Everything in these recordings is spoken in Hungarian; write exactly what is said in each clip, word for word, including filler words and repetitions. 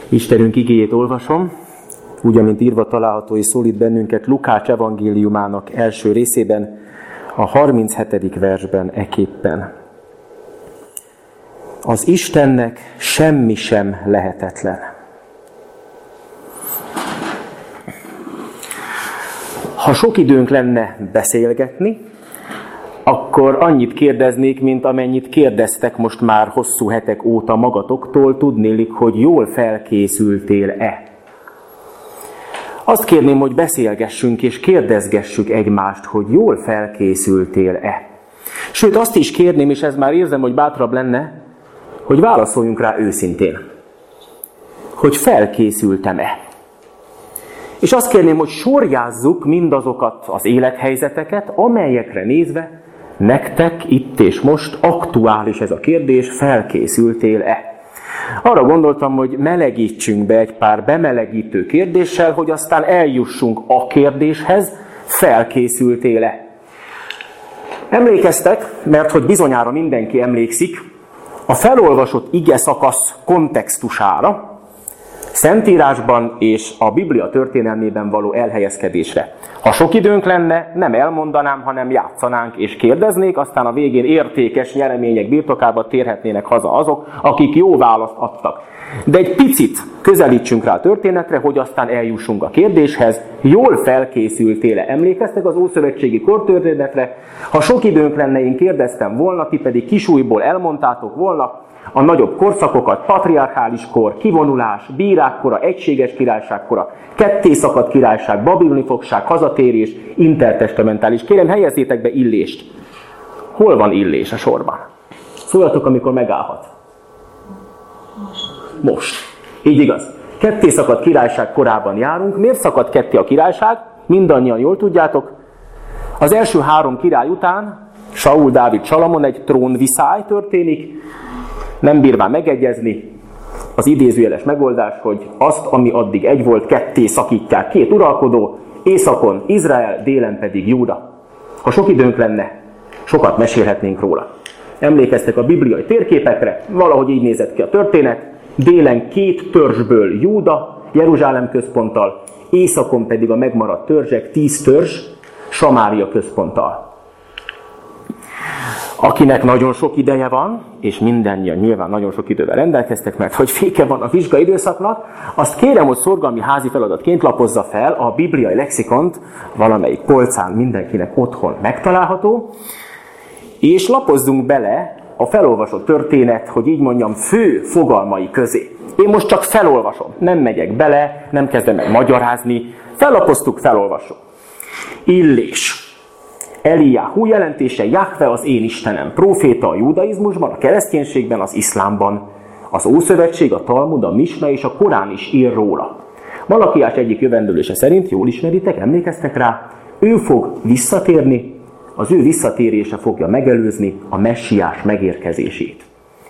Istenünk igéjét olvasom, úgy, amint írva található és szólít bennünket Lukács evangéliumának első részében, a harminchetedik versben eképpen. Az Istennek semmi sem lehetetlen. Ha sok időnk lenne beszélgetni, akkor annyit kérdeznék, mint amennyit kérdeztek most már hosszú hetek óta magatoktól, tudnélik, hogy jól felkészültél-e. Azt kérném, hogy beszélgessünk és kérdezgessük egymást, hogy jól felkészültél-e. Sőt, azt is kérném, és ez már érzem, hogy bátrabb lenne, hogy válaszoljunk rá őszintén. Hogy felkészültem-e. És azt kérném, hogy sorjázzuk mindazokat az élethelyzeteket, amelyekre nézve nektek itt és most aktuális ez a kérdés, felkészültél-e? Arra gondoltam, hogy melegítsünk be egy pár bemelegítő kérdéssel, hogy aztán eljussunk a kérdéshez, felkészültél-e? Emlékeztek, mert hogy bizonyára mindenki emlékszik, a felolvasott ige szakasz kontextusára, Szentírásban és a Biblia történelmében való elhelyezkedésre. Ha sok időnk lenne, nem elmondanám, hanem játszanánk és kérdeznék, aztán a végén értékes nyeremények birtokába térhetnének haza azok, akik jó választ adtak. De egy picit közelítsünk rá a történetre, hogy aztán eljussunk a kérdéshez. Jól felkészültél-e? Emlékeztek az ószövetségi kortörténetre? Ha sok időnk lenne, én kérdeztem volna, ti pedig kisújból elmondtátok volna a nagyobb korszakokat: patriarchális kor, kivonulás, bírák kora, egységes királyság kora, kettészakadt királyság, babiloni fogság, hazatérés, intertestamentális. Kérem, helyezzétek be Illést. Hol van Illés a sorban? Szóljatok, amikor megállhat. Most. Így igaz. Kettészakadt királyság korában járunk. Miért szakadt ketté a királyság? Mindannyian jól tudjátok. Az első három király után, Saul, Dávid, Salamon, egy trónviszály történik. Nem bír már megegyezni. Az idézőjeles megoldás, hogy azt, ami addig egy volt, ketté szakítják. Két uralkodó, északon Izrael, délen pedig Júda. Ha sok időnk lenne, sokat mesélhetnénk róla. Emlékeztek a bibliai térképekre, valahogy így nézett ki a történet. Délen két törzsből Júda, Jeruzsálem központtal, északon pedig a megmaradt törzsek, tíz törzs, Samária központtal. Akinek nagyon sok ideje van, és mindannyian nyilván nagyon sok idővel rendelkeztek, mert hogy féke van a vizsgai időszaknak, azt kérem, hogy szorgalmi házi feladatként lapozza fel a bibliai lexikont, valamelyik polcán mindenkinek otthon megtalálható, és lapozzunk bele a felolvasott történet, hogy így mondjam, fő fogalmai közé. Én most csak felolvasom, nem megyek bele, nem kezdem meg magyarázni, fellapoztuk, felolvasom. Illés. Eliáhu jelentése: Jahve az én Istenem, próféta a judaizmusban, a kereszténységben, az iszlámban. Az Ószövetség, a Talmud, a Misna és a Korán is ír róla. Malakiás egyik jövendőlése szerint, jól ismeritek, emlékeztek rá, ő fog visszatérni, az ő visszatérése fogja megelőzni a messiás megérkezését.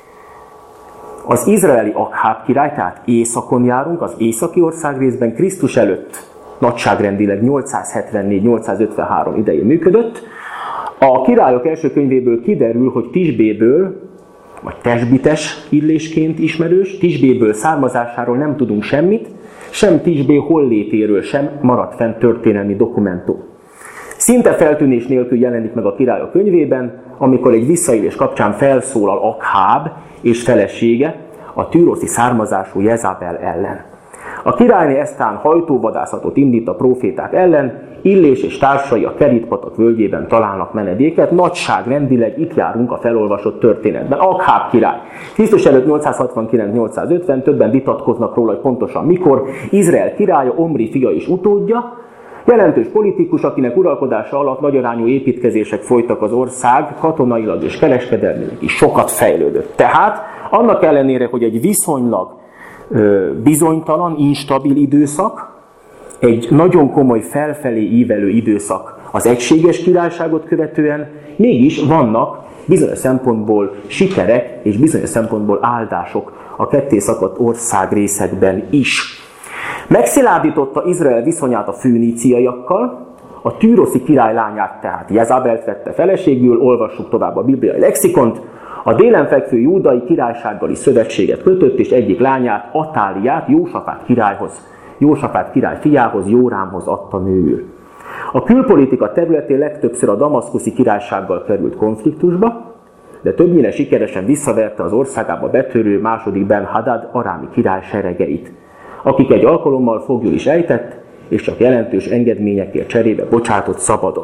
Az izraeli Akháb király, tehát északon járunk, az északi országrészben Krisztus előtt nagyságrendileg nyolcszázhetvennégy nyolcszázötvenhárom idején működött. A királyok első könyvéből kiderül, hogy Tisbéből, vagy Tesbites Illésként ismerős, Tisbéből származásáról nem tudunk semmit, sem Tisbé hollétéről sem maradt fent történelmi dokumentum. Szinte feltűnés nélkül jelenik meg a királyok könyvében, amikor egy visszaélés kapcsán felszólal Akháb és felesége a tűroszi származású Jezabel ellen. A királyné eztán hajtóvadászatot indít a próféták ellen, Illés és társai a Kerit-patak völgyében találnak menedéket, nagyságrendileg itt járunk a felolvasott történetben. Akháb király. Krisztus előtt nyolcszázhatvankilenc nyolcszázötven, többen vitatkoznak róla, hogy pontosan mikor. Izrael királya, Omri fia és utódja, jelentős politikus, akinek uralkodása alatt nagyarányú építkezések folytak az ország, katonailag és kereskedelmileg is sokat fejlődött. Tehát annak ellenére, hogy egy viszonylag bizonytalan, instabil időszak, egy nagyon komoly felfelé ívelő időszak az egységes királyságot követően, mégis vannak bizonyos szempontból sikerek és bizonyos szempontból áldások a kettészakadt országrészekben is. Megszilárdította Izrael viszonyát a föníciaiakkal, a tűroszi király lányát, tehát Jezabelt vette feleségül, olvassuk tovább a bibliai lexikont, A délen fekvő júdai királysággal is szövetséget kötött, és egyik lányát, Atáliát Jósafát királyhoz, Jósafát király fiához, Jórámhoz adta nőül. A külpolitika területén legtöbbször a damaszkuszi királysággal került konfliktusba, de többnyire sikeresen visszaverte az országába betörő második Ben-Hadad arámi király seregeit, akik egy alkalommal foglyul is ejtett, és csak jelentős engedményekért cserébe bocsátott szabadon.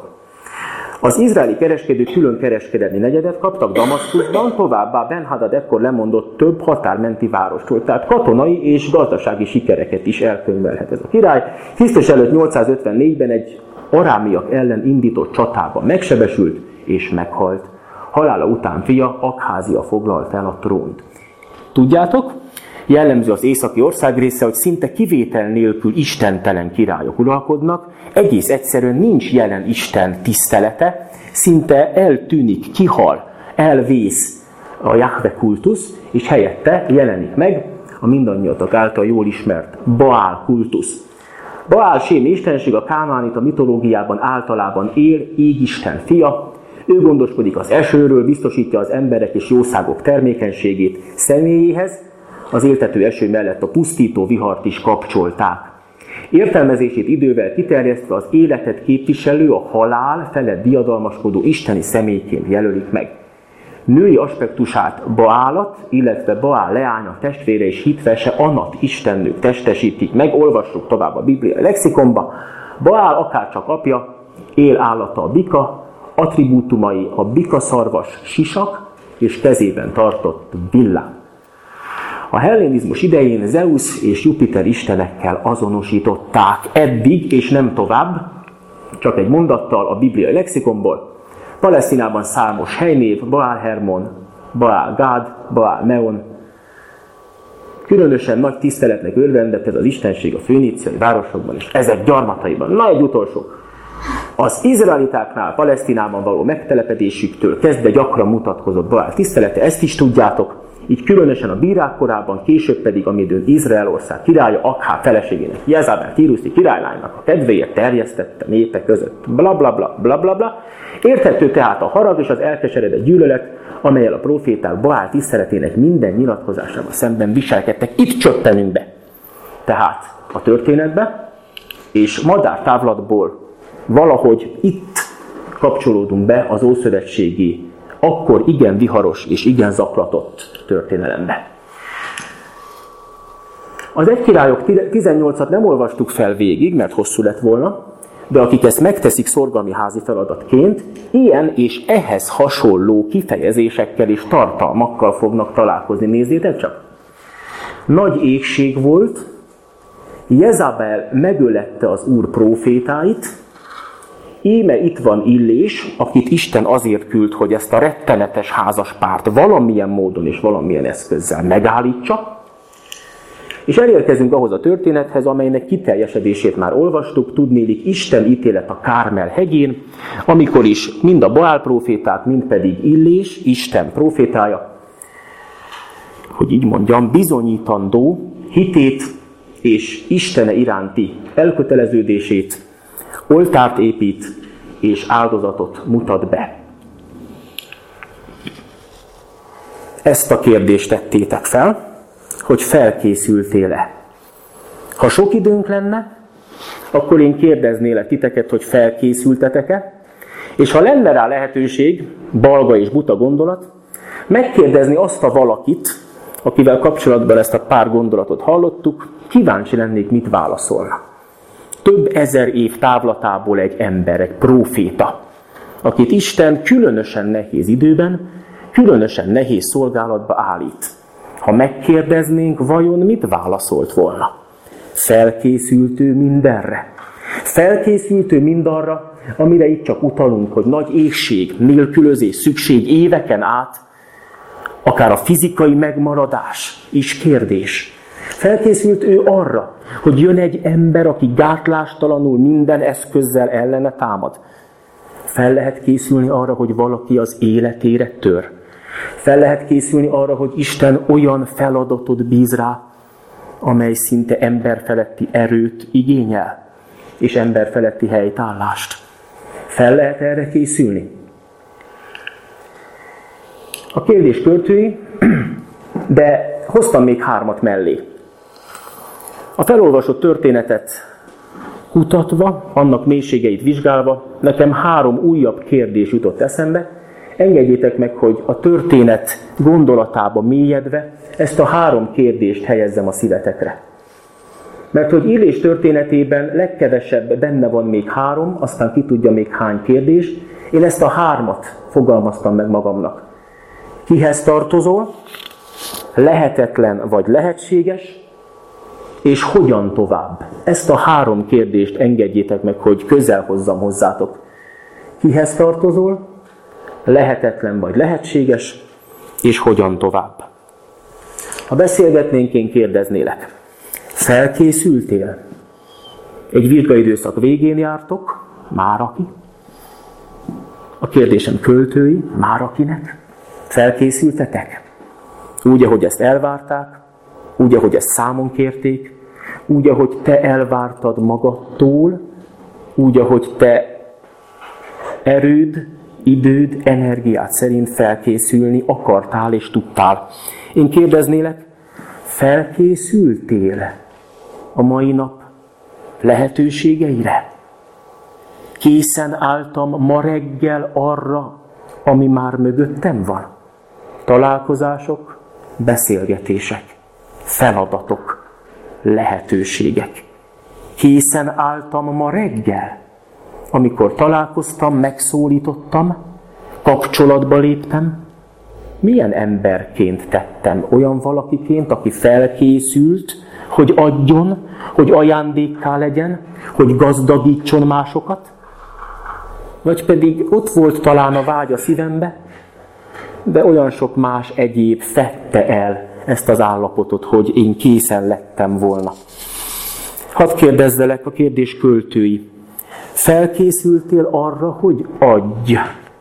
Az izraeli kereskedők külön kereskedelmi negyedet kaptak Damaszkuszban, továbbá Ben-Hadad ekkor lemondott több határmenti várostól, tehát katonai és gazdasági sikereket is elkönyvelhet ez a király. Krisztus előtt nyolcszázötvennégyben egy arámiak ellen indított csatában megsebesült és meghalt. Halála után fia Akházia foglalta el a trónt. Tudjátok, jellemző az északi országrésze, hogy szinte kivétel nélkül istentelen királyok uralkodnak, egész egyszerűen nincs jelen Isten tisztelete, szinte eltűnik, kihal, elvész a Jahve kultusz, és helyette jelenik meg a mindannyiatok által jól ismert Baál kultusz. Baál sém istenség a kánaánita mitológiában általában él, égisten fia. Ő gondoskodik az esőről, biztosítja az emberek és jószágok termékenységét személyéhez, az éltető eső mellett a pusztító vihart is kapcsolták. Értelmezését idővel kiterjesztve az életet képviselő, a halál felett diadalmaskodó isteni személyként jelölik meg. Női aspektusát Baálat, illetve Baál leánya testvére és hitvese Anat istennők testesítik meg, olvassuk tovább a bibliai lexikonba. Baál akárcsak apja, él állata a bika, attribútumai a bikaszarvas sisak és kezében tartott villám. A hellénizmus idején Zeusz és Jupiter istenekkel azonosították eddig, és nem tovább, csak egy mondattal a bibliai lexikonból. Palesztinában számos helynév, Baál Hermon, Baál Gád, Baál Meon. Különösen nagy tiszteletnek örvendett ez az istenség a föníciai városokban és ezek gyarmataiban. Na, egy utolsó. Az izraelitáknál Palesztinában való megtelepedésüktől kezdve gyakran mutatkozott Baál tisztelete, ezt is tudjátok. Így különösen a bírák korában, később pedig, amidőn Izraelország királya Akháb feleségének, Jezabel tíruszi királylánynak a kedvéért terjesztette népek között. Bla bla bla bla bla bla. Érthető tehát a harag és az elkeseredett gyűlölet, amelyel a proféták Baál tiszteletének minden nyilatkozásával szemben viselkedtek. Itt csöppenünk be. Tehát a történetbe, és madártávlatból valahogy itt kapcsolódunk be az ószövetségi, akkor igen viharos és igen zaklatott történelembe. Az egy királyok tizennyolcat nem olvastuk fel végig, mert hosszú lett volna, de akik ezt megteszik szorgalmi házi feladatként, ilyen és ehhez hasonló kifejezésekkel és tartalmakkal fognak találkozni. Nézzétek csak! Nagy éhség volt, Jezabel megölette az Úr prófétáit, íme itt van Illés, akit Isten azért küld, hogy ezt a rettenetes házaspárt valamilyen módon és valamilyen eszközzel megállítsa, és elérkezünk ahhoz a történethez, amelynek kiteljesedését már olvastuk, tudnélik Isten ítélet a Kármel hegyén, amikor is mind a Baál próféták, mind pedig Illés, Isten prófétája, hogy így mondjam, bizonyítandó hitét és Istene iránti elköteleződését, oltárt épít és áldozatot mutat be. Ezt a kérdést tettétek fel, hogy felkészültél-e. Ha sok időnk lenne, akkor én kérdeznélek titeket, hogy felkészültetek-e, és ha lenne rá lehetőség, balga és buta gondolat, megkérdezni azt a valakit, akivel kapcsolatban ezt a pár gondolatot hallottuk, kíváncsi lennék, mit válaszolna. Több ezer év távlatából egy ember, egy próféta, akit Isten különösen nehéz időben, különösen nehéz szolgálatba állít. Ha megkérdeznénk, vajon mit válaszolt volna? Felkészült ő mindenre. Felkészült ő mindarra, amire itt csak utalunk, hogy nagy éhség, nélkülözés, szükség éveken át, akár a fizikai megmaradás is kérdés. Felkészült ő arra, hogy jön egy ember, aki gátlástalanul minden eszközzel ellene támad. Fel lehet készülni arra, hogy valaki az életére tör. Fel lehet készülni arra, hogy Isten olyan feladatot bíz rá, amely szinte emberfeletti erőt igényel, és emberfeletti helytállást. Fel lehet erre készülni? A kérdés költői, de hoztam még hármat mellé. A felolvasott történetet kutatva, annak mélységeit vizsgálva, nekem három újabb kérdés jutott eszembe. Engedjétek meg, hogy a történet gondolatába mélyedve ezt a három kérdést helyezzem a szívetekre. Mert hogy Illés történetében legkevesebb benne van még három, aztán ki tudja még hány kérdés, én ezt a hármat fogalmaztam meg magamnak. Kihez tartozol, lehetetlen vagy lehetséges, és hogyan tovább? Ezt a három kérdést engedjétek meg, hogy közel hozzam hozzátok. Kihez tartozol, lehetetlen vagy lehetséges, és hogyan tovább? Ha beszélgetnénk, én kérdeznélek. Felkészültél? Egy vizsgaidőszak végén jártok, már aki? A kérdésem költői, már akinek? Felkészültetek? Úgy, ahogy ezt elvárták, úgy, ahogy ezt számon kérték, úgy, ahogy te elvártad magadtól, úgy, ahogy te erőd, időd, energiád szerint felkészülni akartál és tudtál. Én kérdeznélek, felkészültél a mai nap lehetőségeire? Készen álltam ma reggel arra, ami már mögöttem van? Találkozások, beszélgetések, feladatok, lehetőségek. Készen álltam ma reggel, amikor találkoztam, megszólítottam, kapcsolatba léptem. Milyen emberként tettem? Olyan valakiként, aki felkészült, hogy adjon, hogy ajándékká legyen, hogy gazdagítson másokat? Vagy pedig ott volt talán a vágy a szívembe, de olyan sok más egyéb fedte el ezt az állapotot, hogy én készen lettem volna. Hadd kérdezzelek a kérdés költői. Felkészültél arra, hogy adj?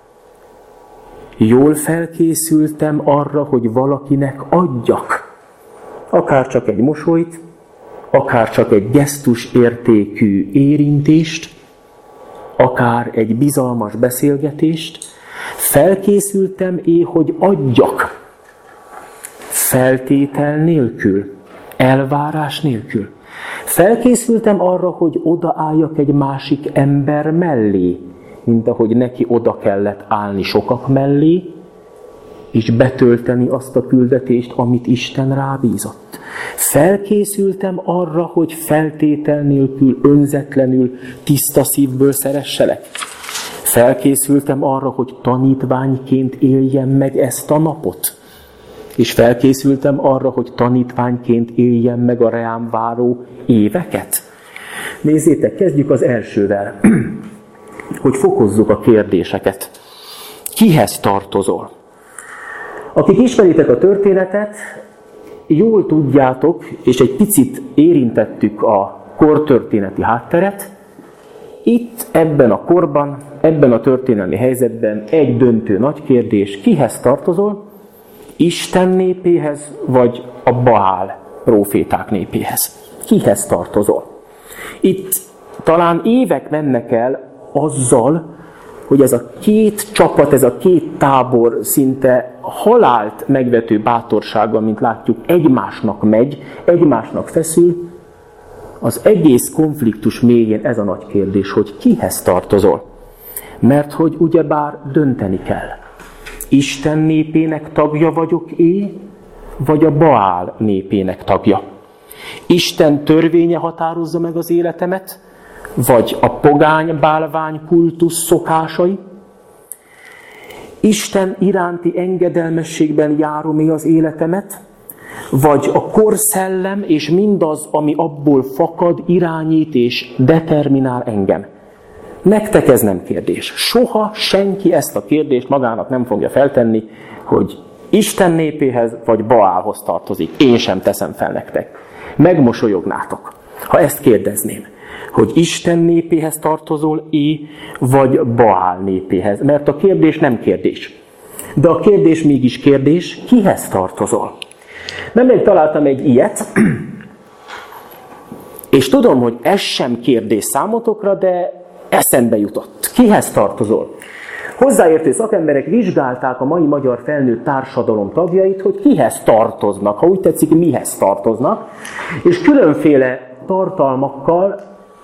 Jól felkészültem arra, hogy valakinek adjak? Akár csak egy mosolyt, akár csak egy gesztus értékű érintést, akár egy bizalmas beszélgetést. Felkészültem-é, hogy adjak? Feltétel nélkül, elvárás nélkül. Felkészültem arra, hogy odaálljak egy másik ember mellé, mint ahogy neki oda kellett állni sokak mellé, és betölteni azt a küldetést, amit Isten rábízott. Felkészültem arra, hogy feltétel nélkül, önzetlenül, tiszta szívből szeresselek. Felkészültem arra, hogy tanítványként éljem meg ezt a napot. És felkészültem arra, hogy tanítványként éljem meg a rám váró éveket. Nézzétek, kezdjük az elsővel, hogy fokozzuk a kérdéseket. Kihez tartozol? Akik ismeritek a történetet, jól tudjátok, és egy picit érintettük a kortörténeti hátteret, itt, ebben a korban, ebben a történelmi helyzetben egy döntő nagy kérdés, kihez tartozol? Isten népéhez, vagy a Baál próféták népéhez? Kihez tartozol? Itt talán évek mennek el azzal, hogy ez a két csapat, ez a két tábor szinte halált megvető bátorsággal, mint látjuk, egymásnak megy, egymásnak feszül. Az egész konfliktus mélyén ez a nagy kérdés, hogy kihez tartozol. Mert hogy ugyebár dönteni kell. Isten népének tagja vagyok-é, vagy a Baál népének tagja? Isten törvénye határozza meg az életemet, vagy a pogány bálvány kultusz szokásai? Isten iránti engedelmességben járom-é az életemet, vagy a korszellem és mindaz, ami abból fakad, irányít és determinál engem? Nektek ez nem kérdés. Soha senki ezt a kérdést magának nem fogja feltenni, hogy Isten népéhez vagy Baálhoz tartozik. Én sem teszem fel nektek. Megmosolyognátok, ha ezt kérdezném, hogy Isten népéhez tartozol-é, vagy Baál népéhez. Mert a kérdés nem kérdés. De a kérdés mégis kérdés, kihez tartozol? Nemrég találtam egy ilyet, és tudom, hogy ez sem kérdés számotokra, de eszembe jutott. Kihez tartozol? hozzáértő szakemberek vizsgálták a mai magyar felnőtt társadalom tagjait, hogy kihez tartoznak, ha úgy tetszik, mihez tartoznak, és különféle tartalmakkal,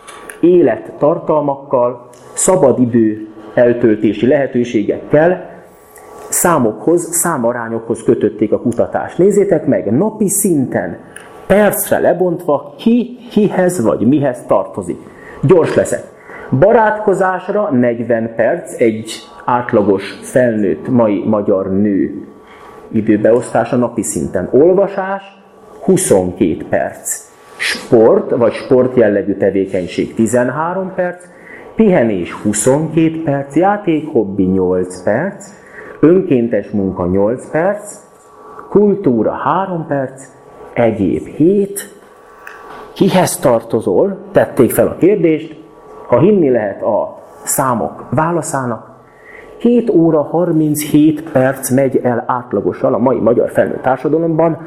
élettartalmakkal, szabadidő eltöltési lehetőségekkel, számokhoz, számarányokhoz kötötték a kutatást. Nézzétek meg, napi szinten, percre lebontva, ki, kihez vagy mihez tartozik. Gyors leszek. Barátkozásra negyven perc, egy átlagos felnőtt mai magyar nő időbeosztása napi szinten. Olvasás huszonkét perc. Sport vagy sportjellegű tevékenység tizenhárom perc. Pihenés huszonkét perc. Játék, hobbi nyolc perc. Önkéntes munka nyolc perc. Kultúra három perc. Egyéb hét. Kihez tartozol? Tették fel a kérdést. Ha hinni lehet a számok válaszának, két óra harminchét perc megy el átlagosan a mai magyar felnőtt társadalomban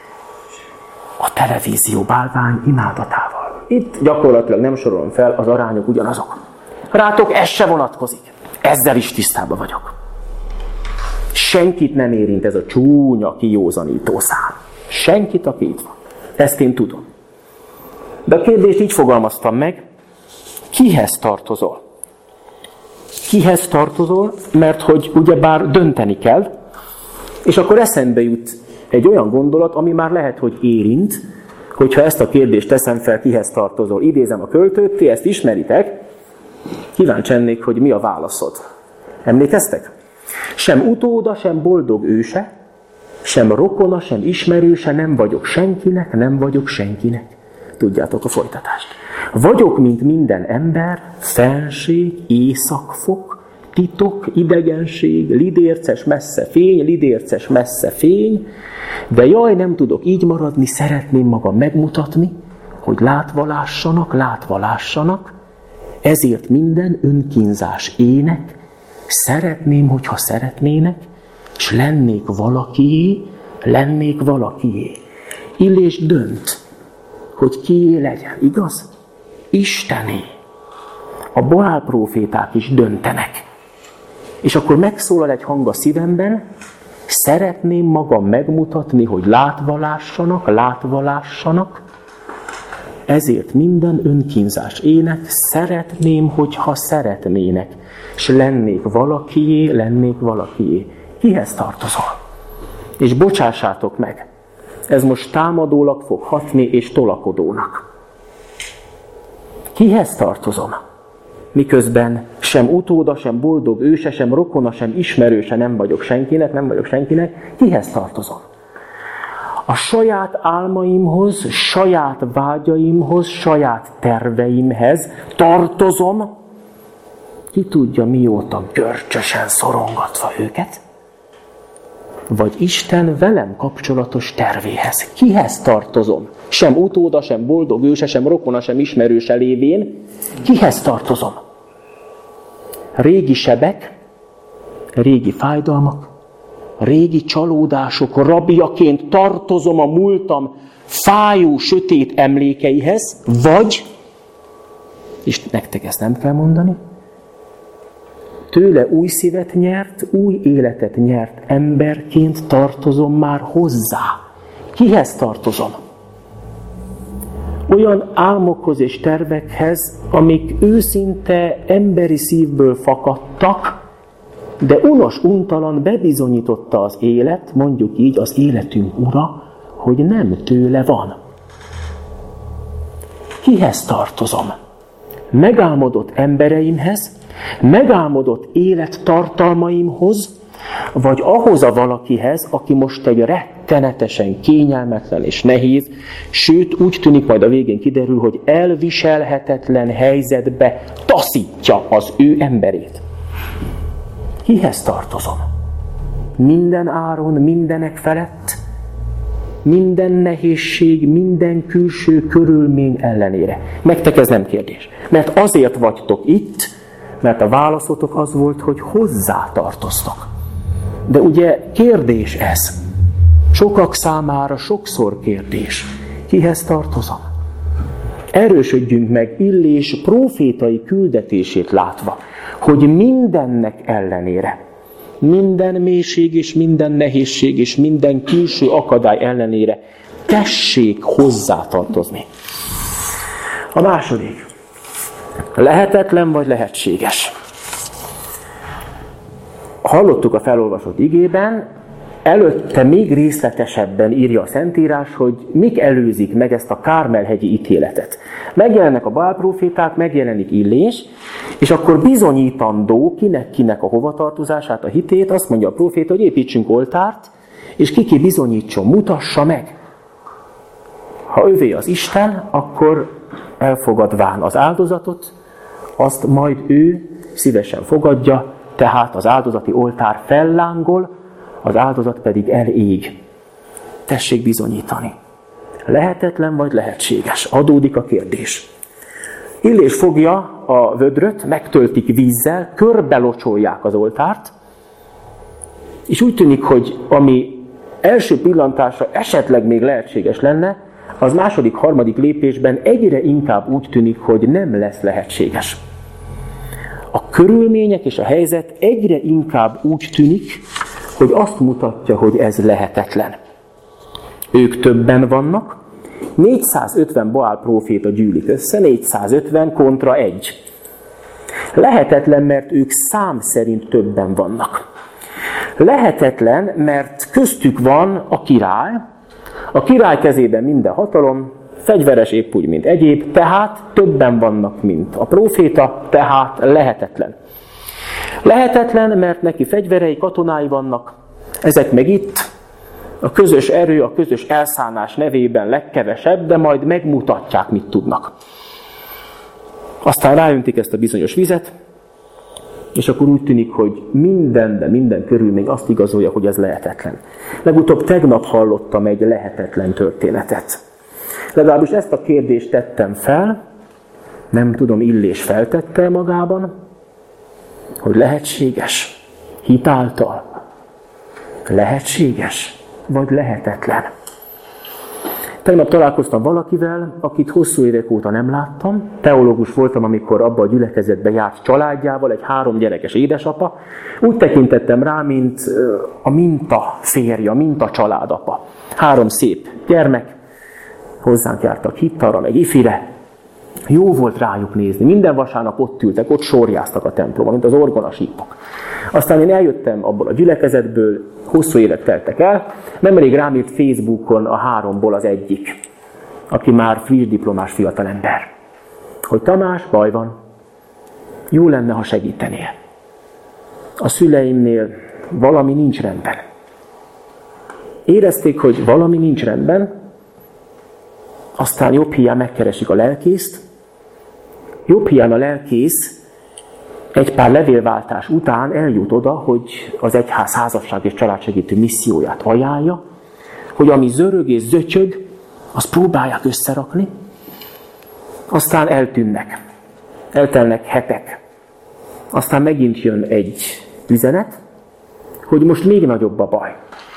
a televízió bálvány imádatával. Itt gyakorlatilag nem sorolom fel, az arányok ugyanazok. Rátok ez se vonatkozik. Ezzel is tisztában vagyok. Senkit nem érint ez a csúnya, kijózanító szám. Senkit, aki itt van. Ezt én tudom. De a kérdést így fogalmaztam meg, kihez tartozol? Kihez tartozol, mert hogy ugyebár dönteni kell, és akkor eszembe jut egy olyan gondolat, ami már lehet, hogy érint, hogyha ezt a kérdést teszem fel, kihez tartozol. Idézem a költőt, ti ezt ismeritek, kíváncsi lennék, hogy mi a válaszod. Emlékeztek? Sem utóda, sem boldog őse, sem rokona, sem ismerőse, nem vagyok senkinek, nem vagyok senkinek. Tudjátok a folytatást. Vagyok, mint minden ember, fenség, északfok, titok, idegenség, lidérces messze fény, lidérces messze fény, de jaj, nem tudok így maradni, szeretném magam megmutatni, hogy látva lássanak, látva lássanak, ezért minden önkínzás ének, szeretném, hogyha szeretnének, és lennék valakié, lennék valakié. Illés dönt, hogy kié legyen, igaz? Istené. A Baál próféták is döntenek. És akkor megszólal egy hang a szívemben, szeretném magam megmutatni, hogy látva lássanak, látva lássanak, ezért minden önkínzás ének, szeretném, hogyha szeretnének, és lennék valakié, lennék valakié. Kihez tartozol? És bocsássátok meg, ez most támadólag fog hatni, és tolakodónak. Kihez tartozom? Miközben sem utóda, sem boldog őse, sem rokona, sem ismerőse nem vagyok senkinek, nem vagyok senkinek. Kihez tartozom? A saját álmaimhoz, saját vágyaimhoz, saját terveimhez tartozom. Ki tudja mióta görcsösen szorongatva őket? Vagy Isten velem kapcsolatos tervéhez. Kihez tartozom? Sem utóda, sem boldog őse, sem rokona, sem ismerőse lévén. Kihez tartozom? Régi sebek, régi fájdalmak, régi csalódások rabjaként tartozom a múltam fájó, sötét emlékeihez, vagy, és nektek ezt nem kell mondani, tőle új szívet nyert, új életet nyert emberként tartozom már hozzá. Kihez tartozom? Olyan álmokhoz és tervekhez, amik őszinte emberi szívből fakadtak, de unos, untalan bebizonyította az élet, mondjuk így az életünk ura, hogy nem tőle van. Kihez tartozom? Megálmodott embereimhez, megálmodott élettartalmaimhoz, vagy ahhoz a valakihez, aki most egy rettenetesen kényelmetlen és nehéz, sőt úgy tűnik, majd a végén kiderül, hogy elviselhetetlen helyzetbe taszítja az ő emberét. Kihez tartozom? Minden áron, mindenek felett, minden nehézség, minden külső körülmény ellenére. Nektek ez nem kérdés. Mert azért vagytok itt, mert a válaszotok az volt, hogy hozzá tartoztok. De ugye kérdés ez. Sokak számára sokszor kérdés. Kihez tartozom? Erősödjünk meg Illés prófétai küldetését látva, hogy mindennek ellenére, minden mélység és minden nehézség és minden külső akadály ellenére tessék hozzátartozni. A második. Lehetetlen vagy lehetséges? Hallottuk a felolvasott igében, előtte még részletesebben írja a Szentírás, hogy mik előzik meg ezt a Kármel-hegyi ítéletet. Megjelennek a Baál próféták, megjelenik Illés, és akkor bizonyítandó kinek-kinek a hovatartozását, a hitét, azt mondja a próféta, hogy építsünk oltárt, és ki-ki bizonyítson, mutassa meg. Ha övé az Isten, akkor elfogadván az áldozatot, azt majd ő szívesen fogadja, tehát az áldozati oltár fellángol, az áldozat pedig elég. Tessék bizonyítani. Lehetetlen vagy lehetséges? Adódik a kérdés. Illés fogja a vödröt, megtöltik vízzel, körbelocsolják az oltárt, és úgy tűnik, hogy ami első pillantásra esetleg még lehetséges lenne, az második, harmadik lépésben egyre inkább úgy tűnik, hogy nem lesz lehetséges. A körülmények és a helyzet egyre inkább úgy tűnik, hogy azt mutatja, hogy ez lehetetlen. Ők többen vannak, négyszázötven Baál próféta gyűlik össze, négyszázötven kontra egy. Lehetetlen, mert ők szám szerint többen vannak. Lehetetlen, mert köztük van a király, a király kezében minden hatalom, fegyveres épp úgy, mint egyéb, tehát többen vannak, mint a próféta, tehát lehetetlen. Lehetetlen, mert neki fegyverei, katonái vannak, ezek meg itt, a közös erő, a közös elszánás nevében legkevesebb, de majd megmutatják, mit tudnak. Aztán ráöntik ezt a bizonyos vizet, és akkor úgy tűnik, hogy minden, de minden körülmény azt igazolja, hogy ez lehetetlen. Legutóbb tegnap hallottam egy lehetetlen történetet. Legalábbis ezt a kérdést tettem fel, nem tudom, Illés feltette magában, hogy lehetséges, hitáltal, lehetséges, vagy lehetetlen. Tegnap találkoztam valakivel, akit hosszú évek óta nem láttam. Teológus voltam, amikor abba a gyülekezetbe járt családjával, egy három gyerekes édesapa. Úgy tekintettem rá, mint a minta férje, a minta családapa. Három szép gyermek, hozzánk jártak hittalra, meg ifire. Jó volt rájuk nézni. Minden vasárnap ott ültek, ott sorjáztak a templomban, mint az orgonasípok. Aztán én eljöttem abból a gyülekezetből, hosszú évek teltek el, nemrég rám írt Facebookon a háromból az egyik, aki már friss diplomás fiatalember, hogy Tamás, baj van, jó lenne, ha segítenél. A szüleimnél valami nincs rendben. Érezték, hogy valami nincs rendben, aztán jobb hiány megkeresik a lelkészt, jobb hiány a lelkész egy pár levélváltás után eljut oda, hogy az egyház házasság és családsegítő misszióját ajánlja, hogy ami zörög és zötyög, azt próbálják összerakni, aztán eltűnnek. Eltelnek hetek. Aztán megint jön egy üzenet, hogy most még nagyobb a baj.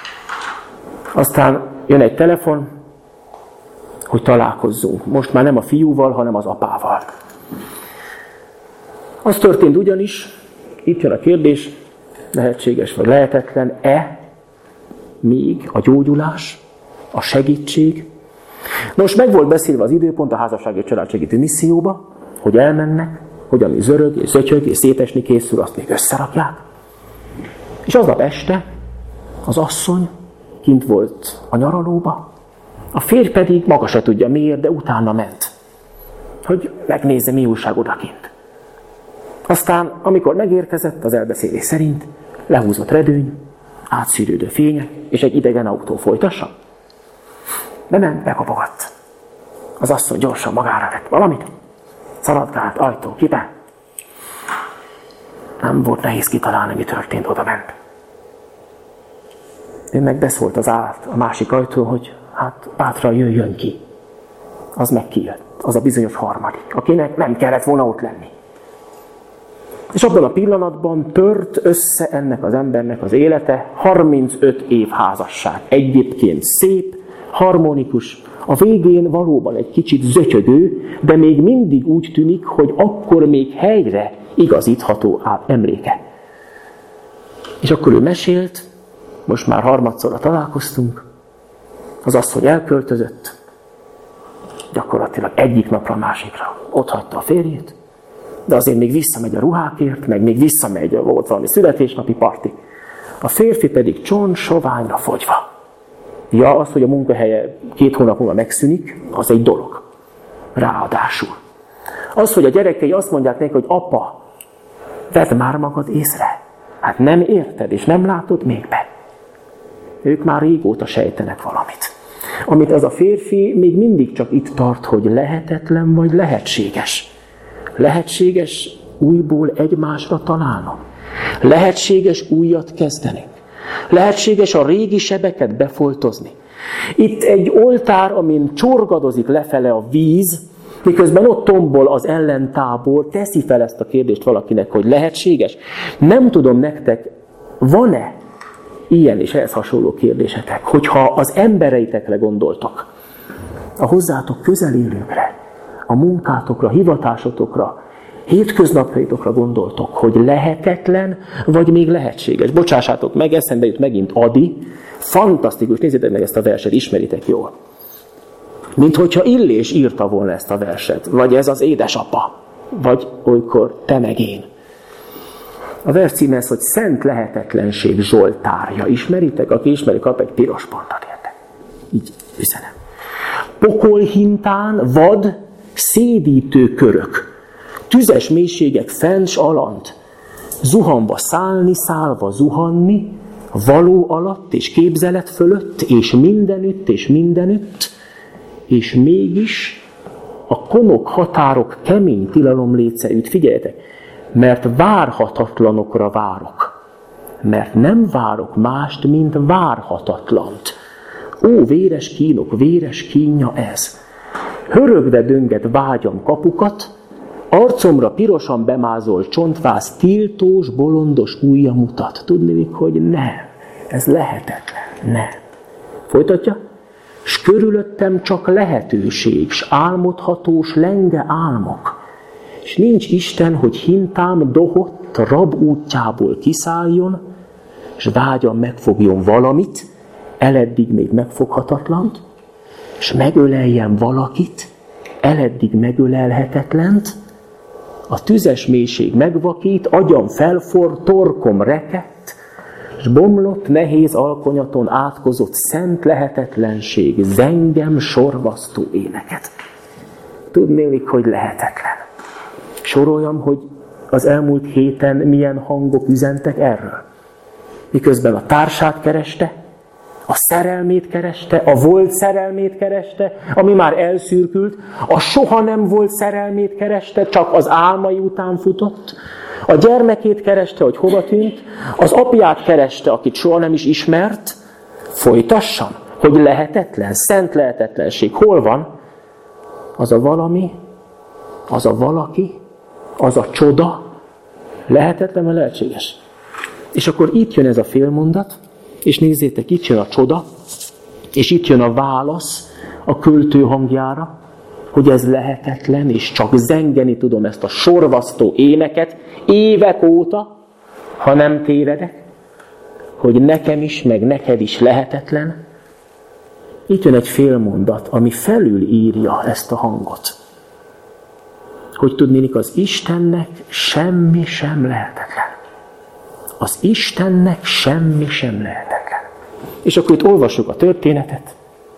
Aztán jön egy telefon, hogy találkozzunk. Most már nem a fiúval, hanem az apával. Az történt ugyanis, itt jön a kérdés, lehetséges vagy lehetetlen-e még a gyógyulás, a segítség. Nos, meg volt beszélve az időpont a házasság és családsegítő misszióba, hogy elmennek, hogy ami zörög és zötyög és szétesni készül, azt még összerakják. És aznap este az asszony kint volt a nyaralóba, a férj pedig maga se tudja miért, de utána ment, hogy megnézze, mi újság odakint. Aztán, amikor megérkezett, az elbeszélés szerint lehúzott redőny, átszűrődő fények, és egy idegen autó. Folytassa? Bement, bekopogott. Az asszony gyorsan magára vett valamit, szaladgált, ajtó, kibe. Nem volt nehéz kitalálni, mi történt, oda ment. Ő meg beszólt az át, a másik ajtó, hogy hát bátran jöjjön ki. Az meg kijött, az a bizonyos harmadik, akinek nem kellett volna ott lenni. És abban a pillanatban tört össze ennek az embernek az élete, harmincöt év házasság. Egyébként szép, harmonikus, A végén valóban egy kicsit zötyögő, de még mindig úgy tűnik, hogy akkor még helyre igazítható emléke. És akkor ő mesélt, most már harmadszorra találkoztunk, az asszony elköltözött, gyakorlatilag egyik napra a másikra ott hagyta a férjét, de azért még visszamegy a ruhákért, meg még visszamegy, volt valami születésnapi parti. A férfi pedig csont soványra fogyva. Ja, az, hogy a munkahelye két hónap múlva megszűnik, az egy dolog. Ráadásul. Az, hogy a gyerekei azt mondják neki, hogy apa, vedd már magad észre. Hát nem érted, és nem látod még be. Ők már régóta sejtenek valamit. Amit az a férfi még mindig csak itt tart, hogy lehetetlen vagy lehetséges. Lehetséges újból egymásra találnom. Lehetséges újat kezdeni. Lehetséges a régi sebeket befoltozni. Itt egy oltár, amin csorgadozik lefele a víz, miközben ott tombol az ellentábor, teszi fel ezt a kérdést valakinek, hogy lehetséges. Nem tudom nektek, van-e ilyen és ehhez hasonló kérdésetek, hogyha az embereitekre gondoltok, a hozzátok közel élőkre, a munkátokra, hivatásotokra, hétköznapjaitokra gondoltok, hogy lehetetlen, vagy még lehetséges. Bocsássátok meg, eszembe jut megint Adi. Fantasztikus, nézzétek meg ezt a verset, ismeritek jól. Mint hogyha Illés írta volna ezt a verset, vagy ez az édesapa, vagy olykor te meg én. A vers címe ez, hogy Szent Lehetetlenség Zsoltárja. Ismeritek? Aki ismeri, kap egy piros pontot érte. Így üzenem. Pokolhintán vad, szédítő körök, tüzes mélységek fenns alant, zuhanva szállni, szállva zuhanni, való alatt és képzelet fölött, és mindenütt és mindenütt, és mégis a konok határok kemény tilalom létszerűt, figyeljetek, mert várhatatlanokra várok, mert nem várok mást, mint várhatatlant. Ó, véres kínok, véres kínja ez. Hörögve dönget vágyam kapukat, arcomra pirosan bemázol csontvász, tiltós, bolondos ujja mutat. Tudni, hogy nem, ez lehetetlen, nem. Folytatja? S körülöttem csak lehetőség, s álmodhatós lenge álmok. És nincs Isten, hogy hintám dohott rab útjából kiszálljon, s vágyam megfogjon valamit, eleddig még megfoghatatlant, és megöleljen valakit, eleddig megölelhetetlent, a tüzes mélység megvakít, agyam felfor, torkom rekett, s bomlott nehéz alkonyaton átkozott szent lehetetlenség, zengem sorvasztó éneket. Tudnélik, hogy lehetetlen. Soroljam, hogy az elmúlt héten milyen hangok üzentek erről. Miközben a társát kereste, a szerelmét kereste, a volt szerelmét kereste, ami már elszürkült, a soha nem volt szerelmét kereste, csak az álmai után futott, a gyermekét kereste, hogy hova tűnt, az apját kereste, akit soha nem is ismert. Folytassam, hogy lehetetlen, szent lehetetlenség. Hol van? Az a valami, az a valaki, az a csoda, lehetetlen, vagy lehetséges? És akkor itt jön ez a félmondat, és nézzétek, itt jön a csoda, és itt jön a válasz a költő hangjára, hogy ez lehetetlen, és csak zengeni tudom ezt a sorvasztó éneket évek óta, ha nem tévedek, hogy nekem is, meg neked is lehetetlen. Itt jön egy félmondat, ami felülírja ezt a hangot. Hogy tudnélik, az Istennek semmi sem lehetetlen. Az Istennek semmi sem lehetetlen. És akkor itt olvassuk a történetet.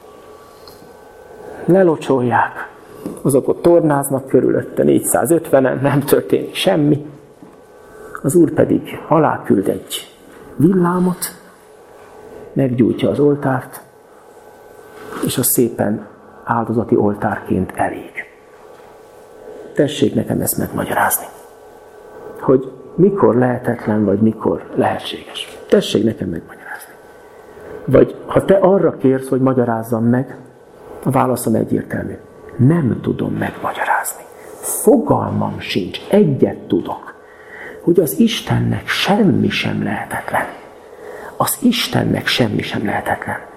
Lelocsolják. Azok ott tornáznak körülötte, négyszázötvenen, nem történik semmi. Az Úr pedig aláküld egy villámot, meggyújtja az oltárt, és az szépen áldozati oltárként elég. Tessék nekem ezt megmagyarázni, hogy mikor lehetetlen, vagy mikor lehetséges. Tessék nekem megmagyarázni. Vagy ha te arra kérsz, hogy magyarázzam meg, a válaszom egyértelmű. Nem tudom megmagyarázni. Fogalmam sincs, egyet tudok, hogy az Istennek semmi sem lehetetlen. Az Istennek semmi sem lehetetlen.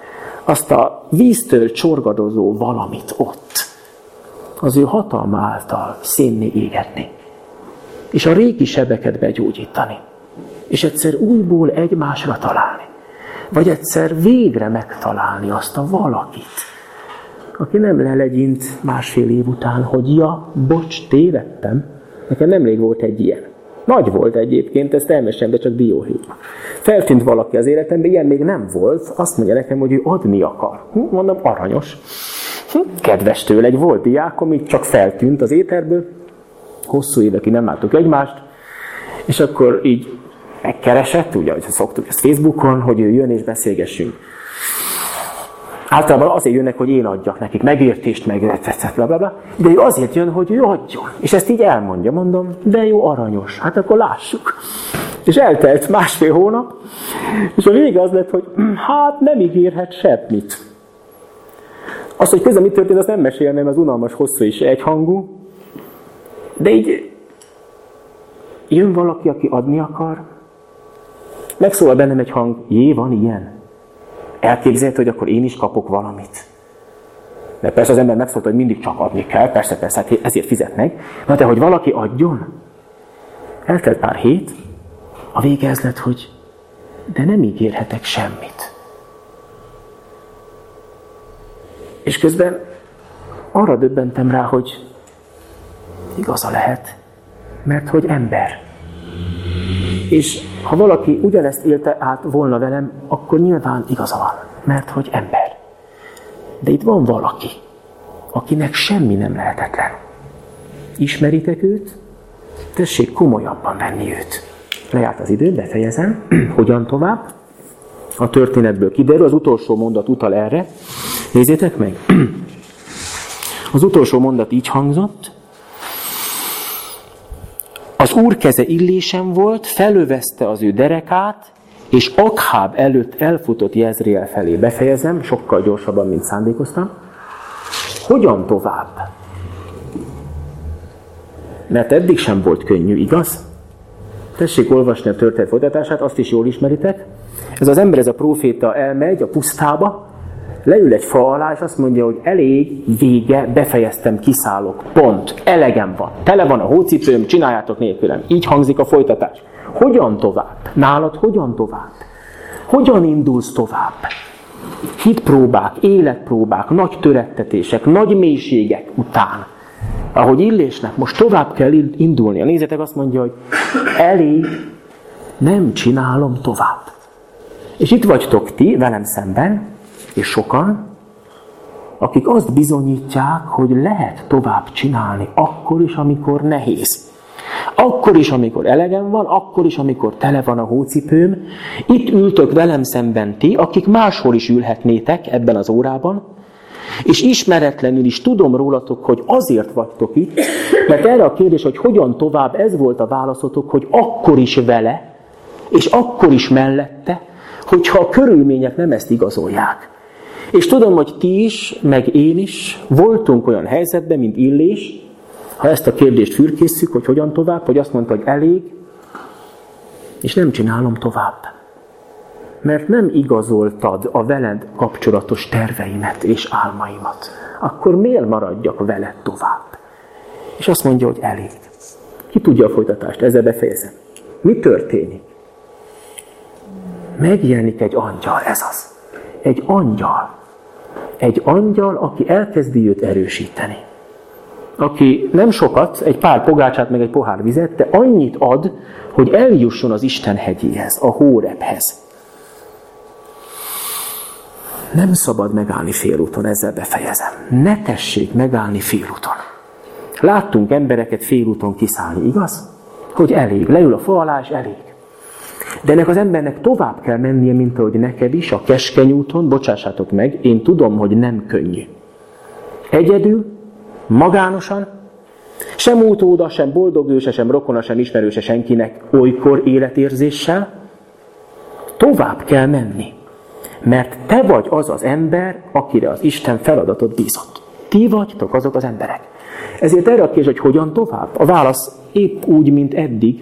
azt a víztől csorgadozó valamit ott, az ő hatalma által szénné égetni, és a régi sebeket begyógyítani, és egyszer újból egymásra találni, vagy egyszer végre megtalálni azt a valakit, aki nem lelegyint másfél év után, hogy ja, bocs, tévedtem. Nekem nemrég volt egy ilyen. Nagy volt egyébként, ezt elmesem, de csak dióhéj. Feltűnt valaki az életemben, ilyen még nem volt. Azt mondja nekem, hogy ő adni akar. Mondom, aranyos. Kedves tőle, egy volt diákom, így csak feltűnt az éterből. Hosszú évekig nem láttuk egymást. És akkor így megkeresett, ugye, ahogy szoktuk ezt Facebookon, hogy ő jön és beszélgessünk. Általában azért jönnek, hogy én adjak nekik megértést, meg bla bla bla, de ő azért jön, hogy ő adjon. És ezt így elmondja, mondom, de jó, aranyos, hát akkor lássuk. És eltelt másfél hónap, és a vége az lett, hogy hát nem ígérhet semmit. Azt, hogy közben mi történt, azt nem mesélnem, az unalmas, hosszú és egyhangú, de így jön valaki, aki adni akar, megszólal bennem egy hang, jé, van ilyen? Elképzelhető, hogy akkor én is kapok valamit. De persze az ember megszólta, hogy mindig csak adni kell, persze, persze, hát ezért fizet meg. Na de, hogy valaki adjon? Eltelt pár hét, a vége ez lett, hogy de nem ígérhetek semmit. És közben arra döbbentem rá, hogy igaza lehet, mert hogy ember. És ha valaki ugyanezt élte át volna velem, akkor nyilván igaza van, mert hogy ember. De itt van valaki, akinek semmi nem lehetetlen. Ismeritek őt? Tessék komolyabban venni őt. Lejárt az idő, befejezem. Hogyan tovább? A történetből kiderül, az utolsó mondat utal erre. Nézzétek meg. Az utolsó mondat így hangzott. Az Úr keze illésen volt, felövezte az ő derekát, és Akháb előtt elfutott Jezreel felé. Befejezem, sokkal gyorsabban, mint szándékoztam. Hogyan tovább? Mert eddig sem volt könnyű, igaz? Tessék olvasni a történet folytatását, azt is jól ismeritek. Ez az ember, ez a próféta elmegy a pusztába, leül egy fa alá, és azt mondja, hogy elég, vége, befejeztem, kiszállok, pont, elegem van, tele van a hócipőm, csináljátok nélkülem. Így hangzik a folytatás. Hogyan tovább? Nálad hogyan tovább? Hogyan indulsz tovább? Hitpróbák, életpróbák, nagy törettetések, nagy mélységek után. Ahogy Illésnek most tovább kell indulnia. Nézzétek, azt mondja, hogy elég, nem csinálom tovább. És itt vagytok ti, velem szemben, és sokan, akik azt bizonyítják, hogy lehet tovább csinálni, akkor is, amikor nehéz. Akkor is, amikor elegem van, akkor is, amikor tele van a hócipőm. Itt ültök velem szemben ti, akik máshol is ülhetnétek ebben az órában, és ismeretlenül is tudom rólatok, hogy azért vagytok itt, mert erre a kérdés, hogy hogyan tovább, ez volt a válaszotok, hogy akkor is vele, és akkor is mellette, hogyha a körülmények nem ezt igazolják. És tudom, hogy ti is, meg én is voltunk olyan helyzetben, mint Illés, ha ezt a kérdést fürkészszük, hogy hogyan tovább, hogy azt mondta, hogy elég, és nem csinálom tovább. Mert nem igazoltad a veled kapcsolatos terveimet és álmaimat. Akkor miért maradjak veled tovább? És azt mondja, hogy elég. Ki tudja a folytatást? Ezzel befejezem. Mi történik? Megjelenik egy angyal, ez az. Egy angyal. Egy angyal, aki elkezdi őt erősíteni. Aki nem sokat, egy pár pogácsát, meg egy pohár vizet, de annyit ad, hogy eljusson az Isten hegyéhez, a Hórebhez. Nem szabad megállni félúton, ezzel befejezem. Ne tessék megállni félúton. Láttunk embereket félúton kiszállni, igaz? Hogy elég, leül a fa alá, és elég. De ennek az embernek tovább kell mennie, mint ahogy neked is, a keskeny úton, bocsássátok meg, én tudom, hogy nem könnyű. Egyedül, magánosan, sem utóda, sem boldogőse, sem rokona, sem ismerőse senkinek olykor életérzéssel, tovább kell menni. Mert te vagy az az ember, akire az Isten feladatot bízott. Ti vagytok azok az emberek. Ezért erre a kérdés, hogy hogyan tovább? A válasz épp úgy, mint eddig,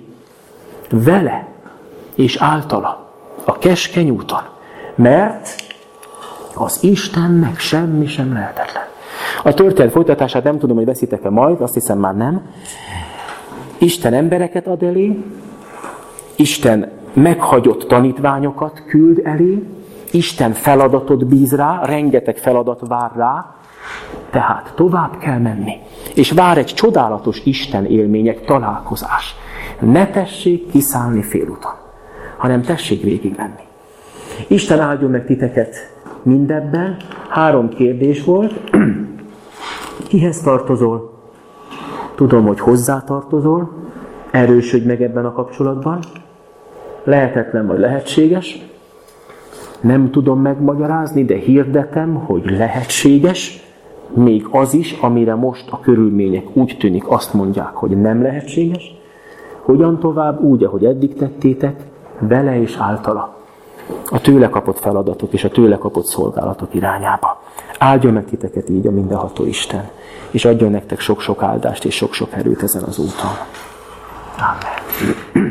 vele és általa, a keskeny úton. Mert Az Istennek semmi sem lehetetlen. A történet folytatását nem tudom, hogy veszitek-e majd, azt hiszem már nem. Isten embereket ad elé, Isten meghagyott tanítványokat küld elé, Isten feladatot bíz rá, rengeteg feladat vár rá, tehát tovább kell menni. És vár egy csodálatos Isten élmények találkozás. Ne tessék kiszállni félúton, hanem tessék végig menni. Isten áldjon meg titeket mindebben. Három kérdés volt. Kihez tartozol? Tudom, hogy hozzá tartozol. Erősödj meg ebben a kapcsolatban. Lehetetlen vagy lehetséges. Nem tudom megmagyarázni, de hirdetem, hogy lehetséges. Még az is, amire most a körülmények úgy tűnik, azt mondják, hogy nem lehetséges. Hogyan tovább? Úgy, ahogy eddig tettétek, vele és általa. A tőle kapott feladatok és a tőle kapott szolgálatok irányába. Áldjon meg titeket így a mindenható Isten, és adjon nektek sok-sok áldást és sok-sok erőt ezen az úton. Amen.